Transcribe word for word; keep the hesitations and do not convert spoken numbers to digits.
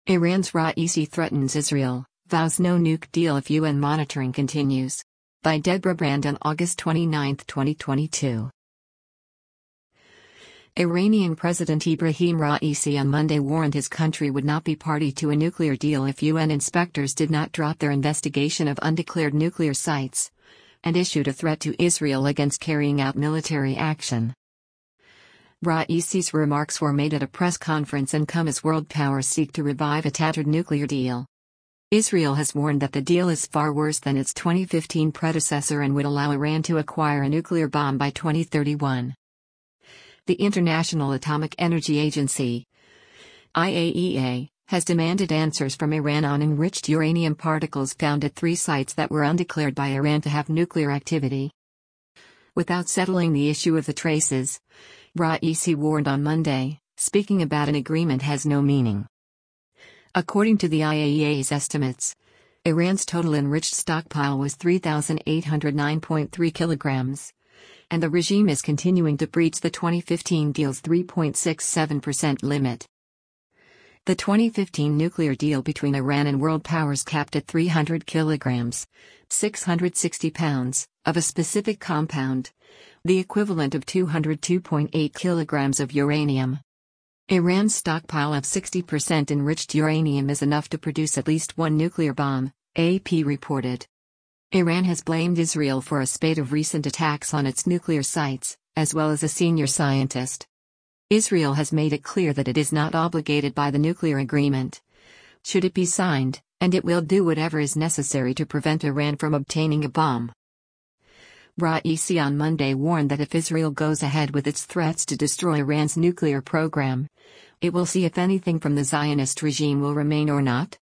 Iran's Raisi threatens Israel, vows no nuke deal if U N monitoring continues. By Deborah Brand on August twenty-ninth, twenty twenty-two. Iranian President Ebrahim Raisi on Monday warned his country would not be party to a nuclear deal if U N inspectors did not drop their investigation of undeclared nuclear sites, and issued a threat to Israel against carrying out military action. Raisi's remarks were made at a press conference and come as world powers seek to revive a tattered nuclear deal. Israel has warned that the deal is far worse than its twenty fifteen predecessor and would allow Iran to acquire a nuclear bomb by twenty thirty-one. The International Atomic Energy Agency, I A E A, has demanded answers from Iran on enriched uranium particles found at three sites that were undeclared by Iran to have nuclear activity. Without settling the issue of the traces, Raisi warned on Monday, speaking about an agreement has no meaning. According to the I A E A's estimates, Iran's total enriched stockpile was three thousand eight hundred nine point three kilograms, and the regime is continuing to breach the twenty fifteen deal's three point six seven percent limit. The twenty fifteen nuclear deal between Iran and world powers capped at three hundred kilograms, six hundred sixty pounds, of a specific compound, the equivalent of two hundred two point eight kilograms of uranium. Iran's stockpile of sixty percent enriched uranium is enough to produce at least one nuclear bomb, A P reported. Iran has blamed Israel for a spate of recent attacks on its nuclear sites, as well as a senior scientist. Israel has made it clear that it is not obligated by the nuclear agreement, should it be signed, and it will do whatever is necessary to prevent Iran from obtaining a bomb. Raisi on Monday warned that if Israel goes ahead with its threats to destroy Iran's nuclear program, it will see if anything from the Zionist regime will remain or not.